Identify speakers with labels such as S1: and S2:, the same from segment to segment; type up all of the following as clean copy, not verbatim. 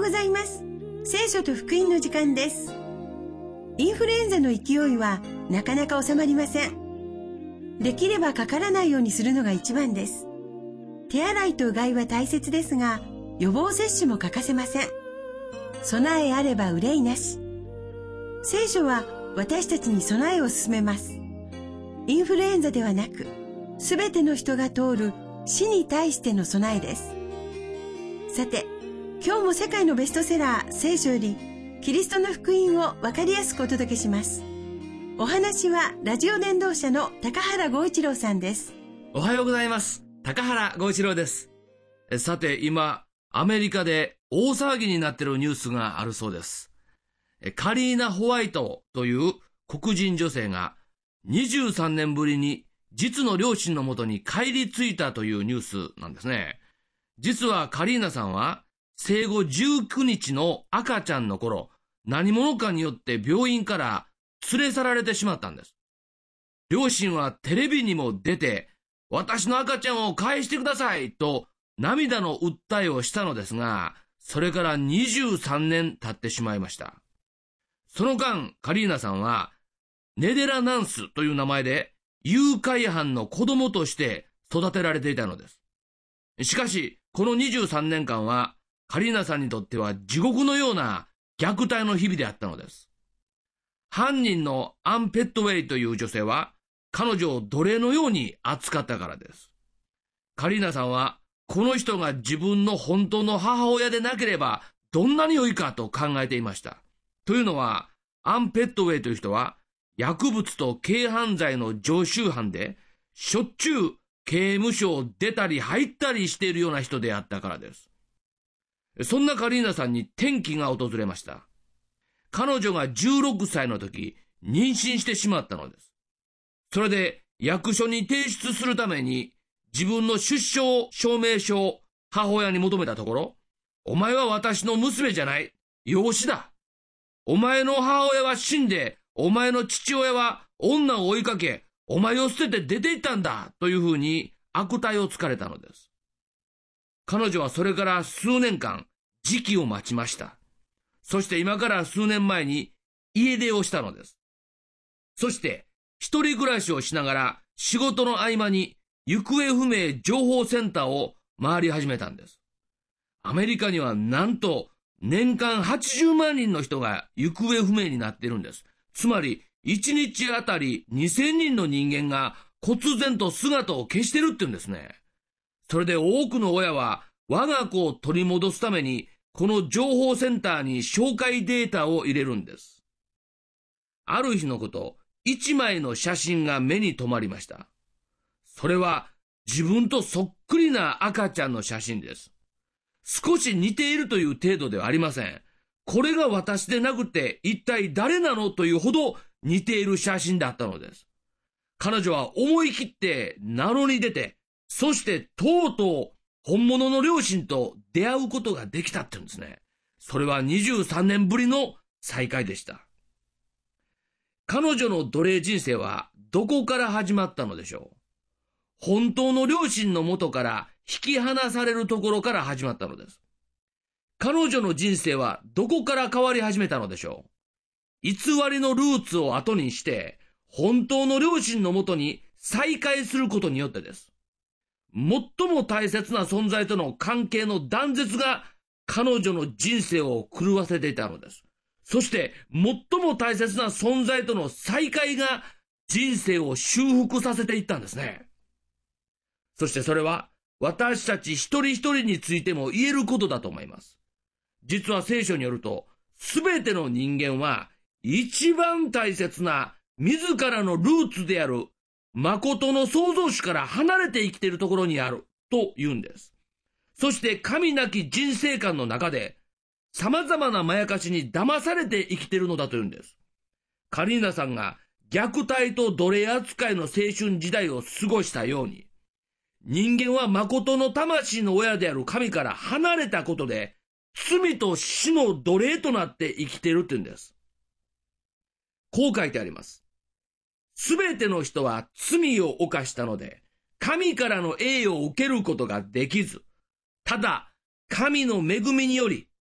S1: ございます。聖書と福音の時間です。インフルエンザの勢いはなかなか収まりません。できればかからないようにするのが一番です。手洗いとうがいは大切ですが、予防接種も欠かせません。備えあれば憂いなし。聖書は私たちに備えを勧めます。インフルエンザではなく、すべての人が通る死に対しての備えです。さて、今日も世界のベストセラー聖書よりキリストの福音をわかりやすくお届けします。お話はラジオ伝道者の高原剛一郎さんです。
S2: おはようございます。高原剛一郎です。さて、今アメリカで大騒ぎになっているニュースがあるそうです。カリーナ・ホワイトという黒人女性が23年ぶりに実の両親のもとに帰り着いたというニュースなんですね。実はカリーナさんは生後19日の赤ちゃんの頃、何者かによって病院から連れ去られてしまったんです。両親はテレビにも出て、私の赤ちゃんを返してくださいと涙の訴えをしたのですが、それから23年経ってしまいました。その間、カリーナさんはネデラナンスという名前で誘拐犯の子供として育てられていたのです。しかし、この23年間はカリーナさんにとっては地獄のような虐待の日々であったのです。犯人のアン・ペットウェイという女性は彼女を奴隷のように扱ったからです。カリーナさんはこの人が自分の本当の母親でなければどんなに良いかと考えていました。というのは、アン・ペットウェイという人は薬物と軽犯罪の常習犯でしょっちゅう刑務所を出たり入ったりしているような人であったからです。そんなカリーナさんに転機が訪れました。彼女が16歳の時、妊娠してしまったのです。それで役所に提出するために自分の出生証明書を母親に求めたところ、お前は私の娘じゃない、養子だ。お前の母親は死んで、お前の父親は女を追いかけ、お前を捨てて出て行ったんだというふうに悪態をつかれたのです。彼女はそれから数年間時期を待ちました。そして今から数年前に家出をしたのです。そして一人暮らしをしながら仕事の合間に行方不明情報センターを回り始めたんです。アメリカにはなんと年間80万人の人が行方不明になっているんです。つまり1日あたり2000人の人間が忽然と姿を消してるって言うんですね。それで多くの親は我が子を取り戻すためにこの情報センターに紹介データを入れるんです。ある日のこと、1枚の写真が目に留まりました。それは自分とそっくりな赤ちゃんの写真です。少し似ているという程度ではありません。これが私でなくて一体誰なのというほど似ている写真だったのです。彼女は思い切って名乗り出て、そしてとうとう本物の両親と出会うことができたって言うんですね。それは23年ぶりの再会でした。彼女の奴隷人生はどこから始まったのでしょう。本当の両親の元から引き離されるところから始まったのです。彼女の人生はどこから変わり始めたのでしょう。偽りのルーツを後にして本当の両親のもとに再会することによってです。最も大切な存在との関係の断絶が彼女の人生を狂わせていたのです。そして最も大切な存在との再会が人生を修復させていったんですね。そしてそれは私たち一人一人についても言えることだと思います。実は聖書によると、すべての人間は一番大切な自らのルーツである誠の創造主から離れて生きているところにあると言うんです。そして神なき人生観の中で様々なまやかしに騙されて生きているのだと言うんです。カリーナさんが虐待と奴隷扱いの青春時代を過ごしたように、人間は誠の魂の親である神から離れたことで罪と死の奴隷となって生きているって言うんです。こう書いてあります。すべての人は罪を犯したので、神からの栄誉を受けることができず、ただ神の恵みにより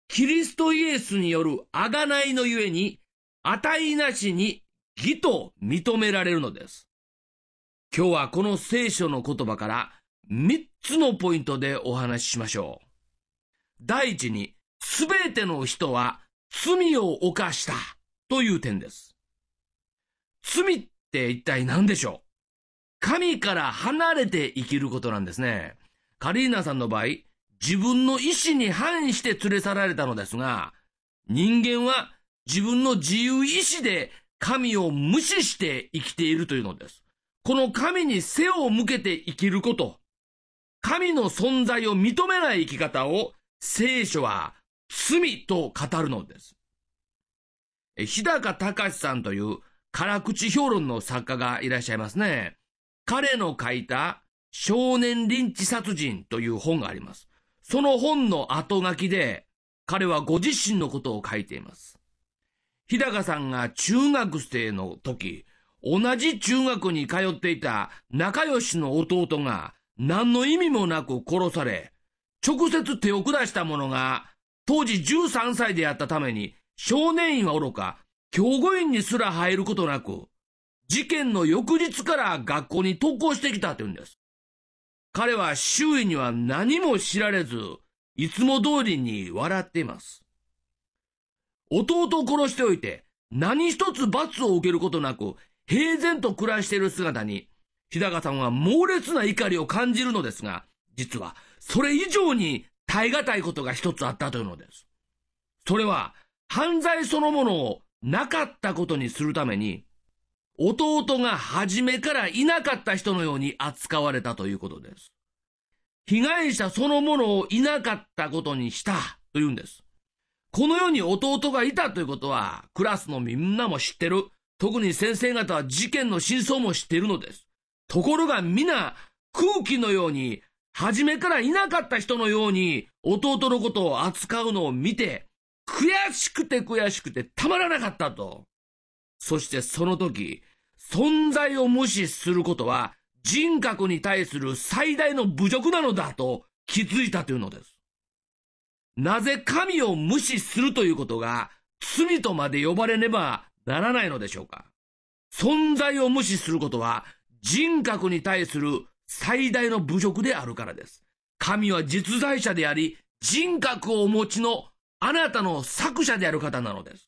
S2: キリストイエスによる贖いのゆえに、値なしに義と認められるのです。今日はこの聖書の言葉から3つのポイントでお話ししましょう。第一に、すべての人は罪を犯したという点です。罪って一体何でしょう？神から離れて生きることなんですね。カリーナさんの場合、自分の意思に反して連れ去られたのですが、人間は自分の自由意志で神を無視して生きているというのです。この神に背を向けて生きること、神の存在を認めない生き方を聖書は罪と語るのです。日高隆さんという辛口評論の作家がいらっしゃいますね。彼の書いた少年リンチ殺人という本があります。その本の後書きで彼はご自身のことを書いています。日高さんが中学生の時、同じ中学に通っていた仲良しの弟が何の意味もなく殺され、直接手を下した者が当時13歳であったために少年院は愚か、教護院にすら入ることなく、事件の翌日から学校に登校してきたというんです。彼は周囲には何も知られず、いつも通りに笑っています。弟を殺しておいて、何一つ罰を受けることなく、平然と暮らしている姿に、日高さんは猛烈な怒りを感じるのですが、実はそれ以上に耐え難いことが一つあったというのです。それは、犯罪そのものをなかったことにするために、弟が初めからいなかった人のように扱われたということです。被害者そのものをいなかったことにしたというんです。この世に弟がいたということは、クラスのみんなも知ってる。特に先生方は事件の真相も知っているのです。ところが皆、空気のように、初めからいなかった人のように、弟のことを扱うのを見て、悔しくてたまらなかったと。そしてその時、存在を無視することは人格に対する最大の侮辱なのだと気づいたというのです。なぜ神を無視するということが罪とまで呼ばれねばならないのでしょうか？存在を無視することは人格に対する最大の侮辱であるからです。神は実在者であり、人格をお持ちのあなたの作者である方なのです。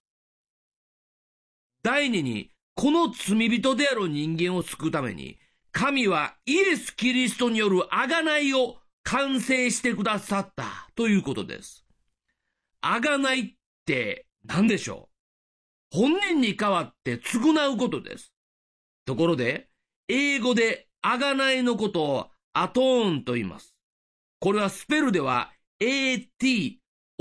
S2: 第二に、この罪人である人間を救うために、神はイエス・キリストによる贖いを完成してくださったということです。贖いって何でしょう？本人に代わって償うことです。ところで、英語で贖いのことをアトーンと言います。これはスペルでは ATONE、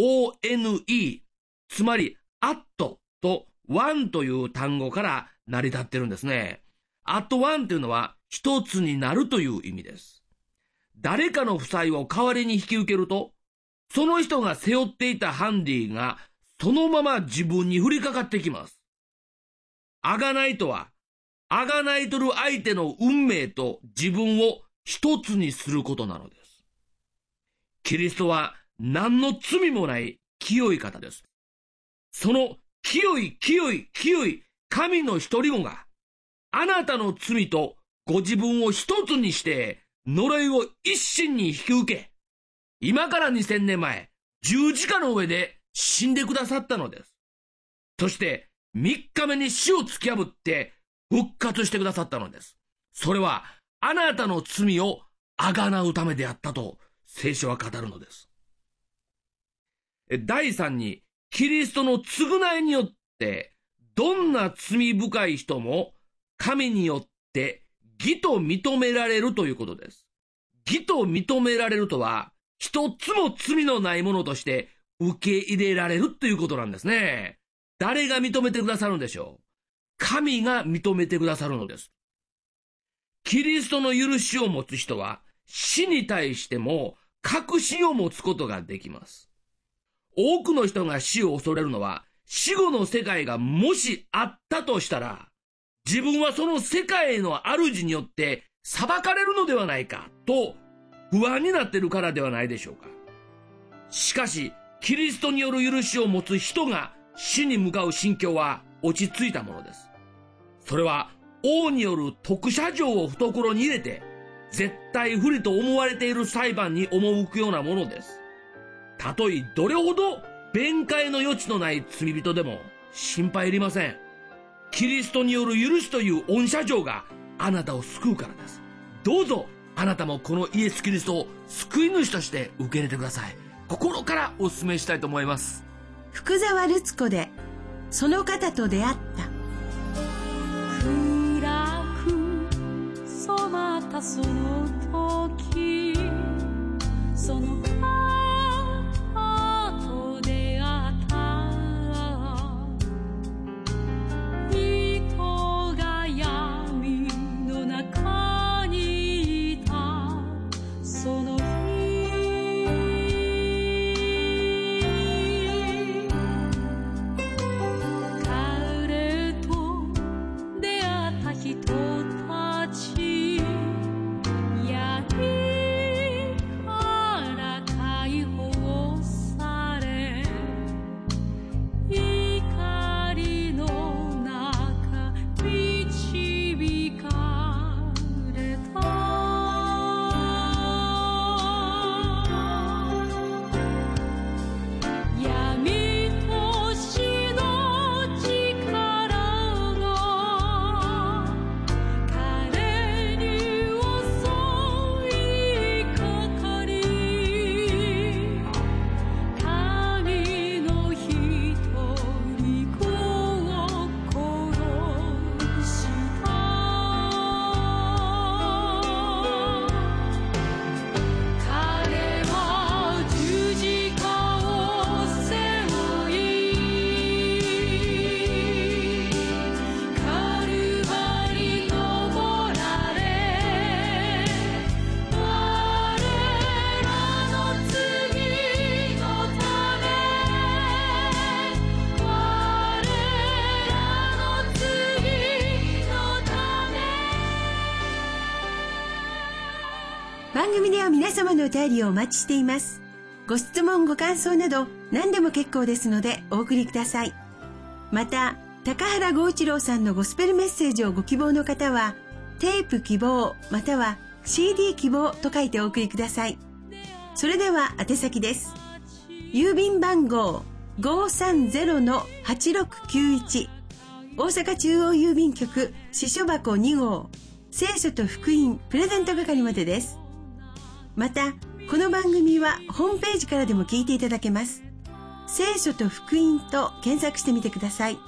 S2: つまりアットとワンという単語から成り立ってるんですね。アットワンというのは一つになるという意味です。誰かの負債を代わりに引き受けると、その人が背負っていたハンディがそのまま自分に降りかかってきます。贖いとは、贖いとる相手の運命と自分を一つにすることなのです。キリストは何の罪もない清い方です。その清い神の一人子があなたの罪とご自分を一つにして呪いを一身に引き受け、今から2000年前十字架の上で死んでくださったのです。そして3日目に死を突き破って復活してくださったのです。それはあなたの罪をあがなうためであったと聖書は語るのです。第3に、キリストの償いによってどんな罪深い人も神によって義と認められるということです。義と認められるとは、一つも罪のないものとして受け入れられるということなんですね。誰が認めてくださるんでしょう？神が認めてくださるのです。キリストの許しを持つ人は死に対しても確信を持つことができます。多くの人が死を恐れるのは、死後の世界がもしあったとしたら、自分はその世界の主によって裁かれるのではないかと不安になっているからではないでしょうか。しかし、 キリストによる許しを持つ人が死に向かう心境は落ち着いたものです。それは王による特赦状を懐に入れて絶対不利と思われている裁判に赴くようなものです。たとえどれほど弁解の余地のない罪人でも心配いりません。キリストによる許しという恩赦状があなたを救うからです。どうぞあなたもこのイエス・キリストを救い主として受け入れてください。心からお勧めしたいと思います。
S1: 福沢ルツ子でその方と出会った。
S3: 暗く染まったその時、その方と出会った。人が闇の中にいたその
S1: 番組では皆様のお便りをお待ちしています。ご質問ご感想など何でも結構ですのでお送りください。また高原剛一郎さんのゴスペルメッセージをご希望の方はテープ希望または CD 希望と書いてお送りください。それでは宛先です。郵便番号 530-8691 大阪中央郵便局支所箱2号聖書と福音プレゼント係までです。またこの番組はホームページからでも聞いていただけます。聖書と福音と検索してみてください。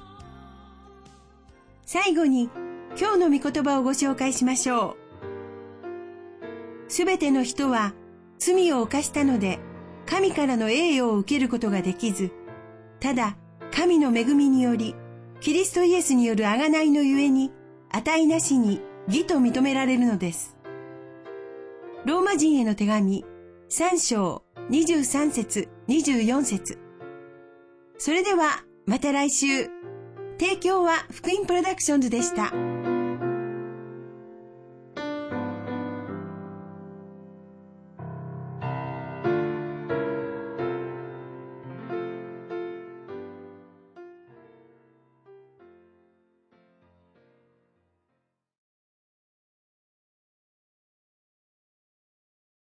S1: 最後に今日の御言葉をご紹介しましょう。すべての人は罪を犯したので神からの栄誉を受けることができず、ただ神の恵みによりキリストイエスによる贖いのゆえに値なしに義と認められるのです。ローマ人への手紙3章23節24節。それではまた来週。提供は福音プロダクションズでした。